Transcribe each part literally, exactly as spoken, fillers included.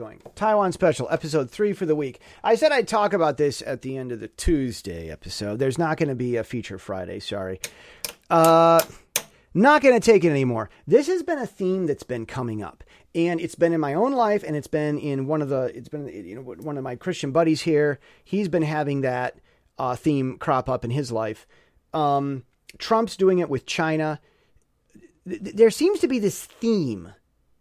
Taiwan Special, episode three for the week. I said I'd talk about this at the end of the Tuesday episode. There's not going to be a feature Friday, sorry. Uh, not going to take it anymore. This has been a theme that's been coming up, and it's been in my own life, and it's been in one of the, it's been, you know, one of my Christian buddies here. He's been having that uh, theme crop up in his life. Um, Trump's doing it with China. There seems to be this theme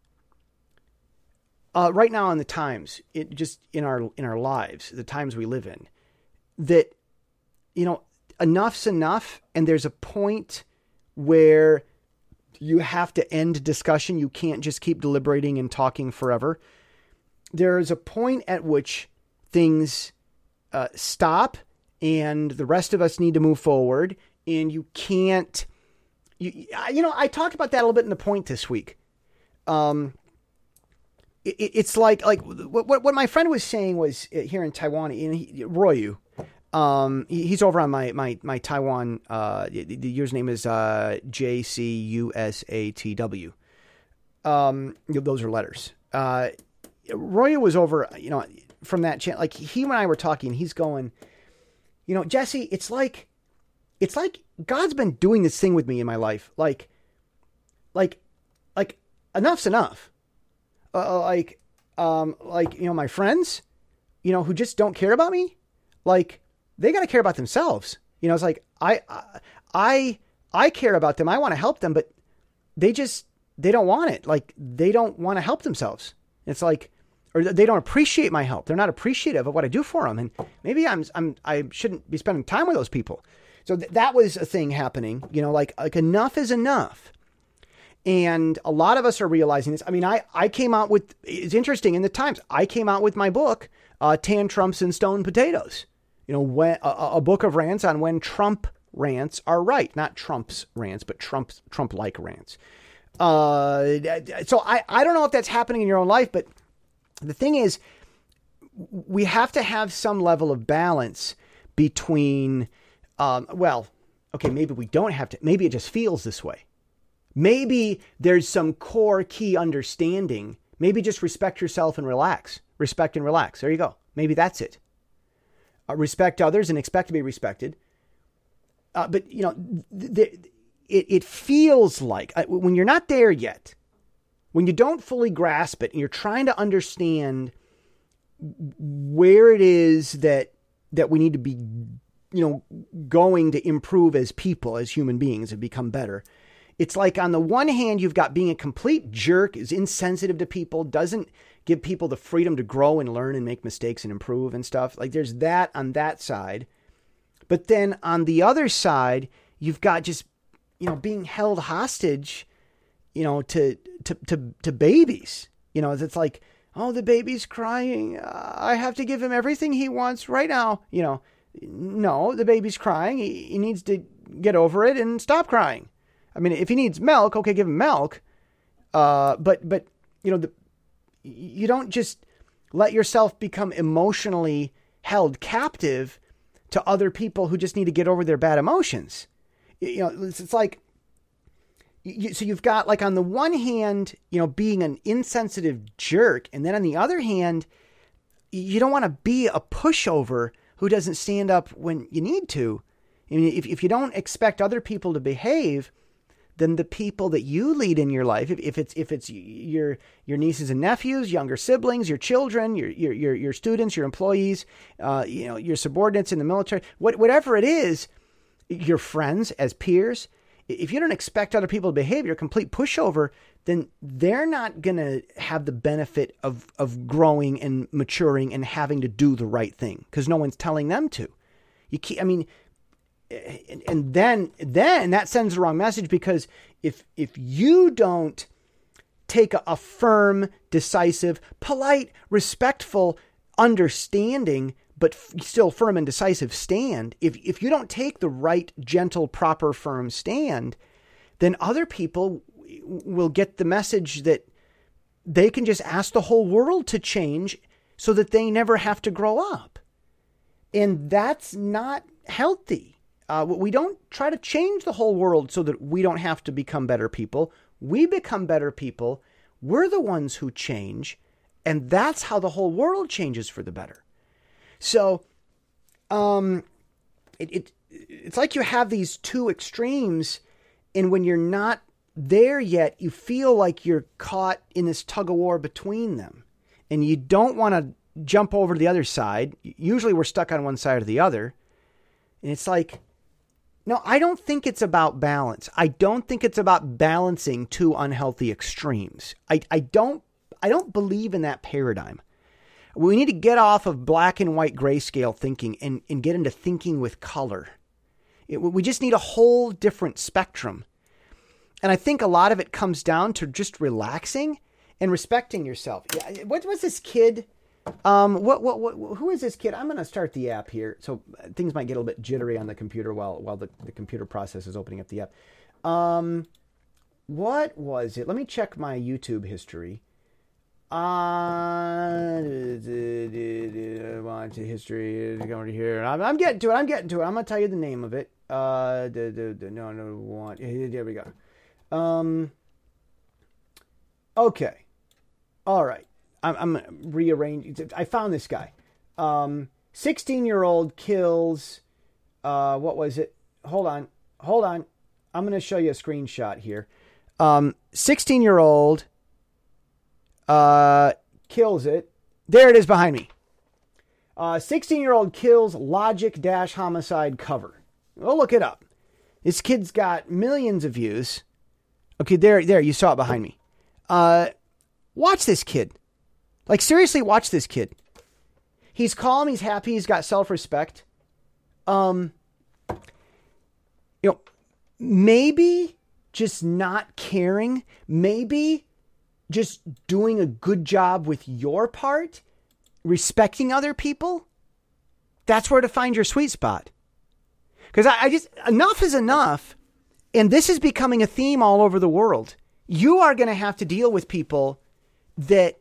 Uh, right now in the times, it just in our in our lives, the times we live in, that, you know, enough's enough, and there's a point where you have to end discussion. You can't just keep deliberating and talking forever. There is a point at which things uh, stop, and the rest of us need to move forward. And you can't, you you know, I talked about that a little bit in the point this week. Um. It's like like what what my friend was saying was here in Taiwan, and he, Royu, um, he's over on my my my Taiwan. Uh, the, the username is uh, J C U S A T W. Um, those are letters. Uh, Royu was over, you know, from that channel. Like he and I were talking. He's going, you know, Jesse, it's like, it's like God's been doing this thing with me in my life. Like, like, like enough's enough. Uh, like, um, like, you know, my friends, you know, who just don't care about me, like, they got to care about themselves. You know, it's like, I, I, I care about them. I want to help them, but they just, they don't want it. Like, they don't want to help themselves. It's like, or they don't appreciate my help. They're not appreciative of what I do for them. And maybe I'm, I'm, I shouldn't be spending time with those people. So th- that was a thing happening, you know, like, like enough is enough. And a lot of us are realizing this. I mean, I, I came out with, it's interesting in the Times, I came out with my book, uh, Tantrums and Stone Potatoes, you know, when, a, a book of rants on when Trump rants are right, not Trump's rants, but Trump's Trump-like rants. Uh, so I, I don't know if that's happening in your own life, but the thing is, we have to have some level of balance between, um, well, okay, maybe we don't have to, maybe it just feels this way. Maybe there's some core key understanding. Maybe just respect yourself and relax. Respect and relax. There you go. Maybe that's it. Uh, respect others and expect to be respected. Uh, but, you know, th- th- it, it feels like uh, when you're not there yet, when you don't fully grasp it and you're trying to understand where it is that that we need to be, you know, going to improve as people, as human beings, and become better. It's like on the one hand, you've got being a complete jerk, is insensitive to people, doesn't give people the freedom to grow and learn and make mistakes and improve and stuff. Like there's that on that side. But then on the other side, you've got just, you know, being held hostage, you know, to, to, to, to babies. You know, it's like, oh, the baby's crying. Uh, I have to give him everything he wants right now. You know, no, the baby's crying. He, he needs to get over it and stop crying. I mean, if he needs milk, okay, give him milk. Uh, but, but you know, the, you don't just let yourself become emotionally held captive to other people who just need to get over their bad emotions. You know, it's, it's like, you, so you've got like on the one hand, you know, being an insensitive jerk. And then on the other hand, you don't want to be a pushover who doesn't stand up when you need to. I mean, if, if you don't expect other people to behave, then the people that you lead in your life, if, if it's if it's your your nieces and nephews, younger siblings, your children, your your your, your students, your employees, uh, you know, your subordinates in the military, what, whatever it is, your friends as peers, if you don't expect other people to behave, you're a complete pushover, then they're not going to have the benefit of of growing and maturing and having to do the right thing because no one's telling them to. You keep, I mean. And, and then, then that sends the wrong message because if, if you don't take a, a firm, decisive, polite, respectful, understanding, but f- still firm and decisive stand, if, if you don't take the right, gentle, proper, firm stand, then other people w- will get the message that they can just ask the whole world to change so that they never have to grow up. And that's not healthy. Uh, we don't try to change the whole world so that we don't have to become better people. We become better people. We're the ones who change. And that's how the whole world changes for the better. So, um, it, it it's like you have these two extremes, and when you're not there yet, you feel like you're caught in this tug of war between them, and you don't want to jump over to the other side. Usually we're stuck on one side or the other. And it's like, no, I don't think it's about balance. I don't think it's about balancing two unhealthy extremes. I, I don't, I don't believe in that paradigm. We need to get off of black and white grayscale thinking and, and get into thinking with color. It, we just need a whole different spectrum. And I think a lot of it comes down to just relaxing and respecting yourself. Yeah, what was this kid? Um, what, what, what, who is this kid? I'm going to start the app here. So things might get a little bit jittery on the computer while, while the, the computer process is opening up the app. Um, what was it? Let me check my YouTube history. Uh, watch the history. Go over here. I'm, I'm getting to it. I'm getting to it. I'm going to tell you the name of it. Uh, the, the, the, no, no, one. There we go. Um, okay. All right. I'm, I'm rearranging. I found this guy. Um, sixteen year old kills, uh, what was it? Hold on. Hold on. I'm going to show you a screenshot here. Um, sixteen year old, uh, kills it. There it is behind me. Uh, sixteen year old kills Logic Dash homicide cover. Well, look it up. This kid's got millions of views. Okay. There, there, you saw it behind me. Uh, watch this kid. Like, seriously, watch this kid. He's calm. He's happy. He's got self-respect. Um, you know, maybe just not caring, maybe just doing a good job with your part, respecting other people. That's where to find your sweet spot. Because I, I just, enough is enough. And this is becoming a theme all over the world. You are going to have to deal with people that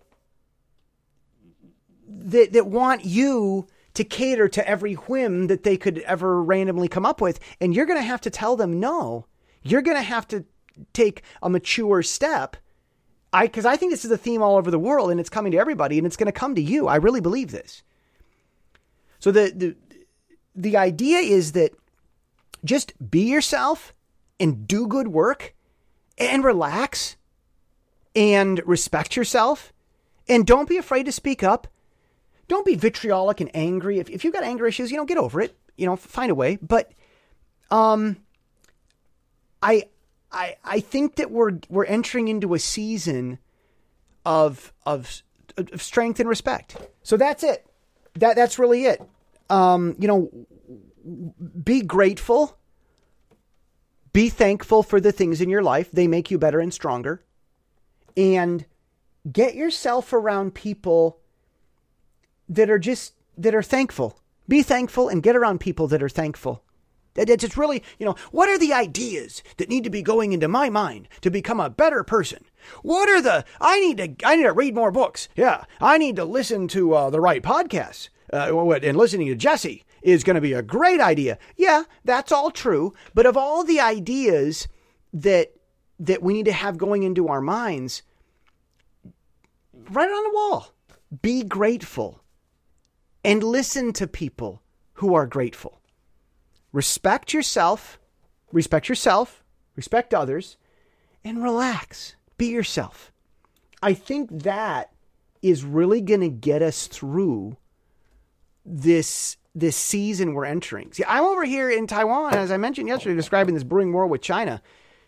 That, that want you to cater to every whim that they could ever randomly come up with. And you're going to have to tell them no. You're going to have to take a mature step. I, because I think this is a theme all over the world, and it's coming to everybody, and it's going to come to you. I really believe this. So the, the, the idea is that just be yourself and do good work and relax and respect yourself, and don't be afraid to speak up. Don't be vitriolic and angry. If, if you've got anger issues, you know, get over it. You know, find a way. But um, I I I think that we're we're entering into a season of of, of strength and respect. So that's it. That that's really it. Um, you know, be grateful. Be thankful for the things in your life. They make you better and stronger. And get yourself around people that are just, that are thankful. Be thankful and get around people that are thankful. It's just really, you know, what are the ideas that need to be going into my mind to become a better person? What are the, I need to, I need to read more books. Yeah. I need to listen to uh, the right podcasts. Uh, and listening to Jesse is going to be a great idea. Yeah, that's all true. But of all the ideas that, that we need to have going into our minds, write it on the wall. Be grateful. And listen to people who are grateful. Respect yourself, respect yourself, respect others, and relax. Be yourself. I think that is really going to get us through this, this season we're entering. See, I'm over here in Taiwan, as I mentioned yesterday, describing this brewing war with China.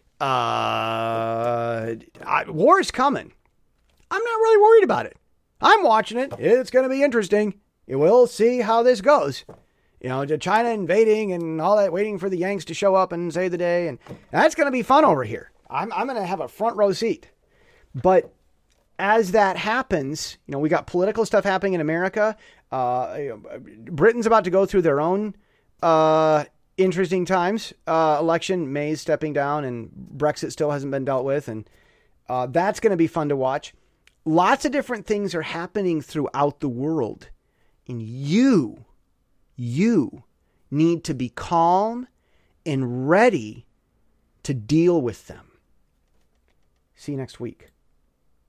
Uh, I, war is coming. I'm not really worried about it. I'm watching it. It's going to be interesting. We'll see how this goes. You know, China invading and all that, waiting for the Yanks to show up and save the day. And that's going to be fun over here. I'm, I'm going to have a front row seat. But as that happens, you know, we got political stuff happening in America. Uh, Britain's about to go through their own uh, interesting times. Uh, election, May's stepping down, and Brexit still hasn't been dealt with. And uh, that's going to be fun to watch. Lots of different things are happening throughout the world. And you, you need to be calm and ready to deal with them. See you next week.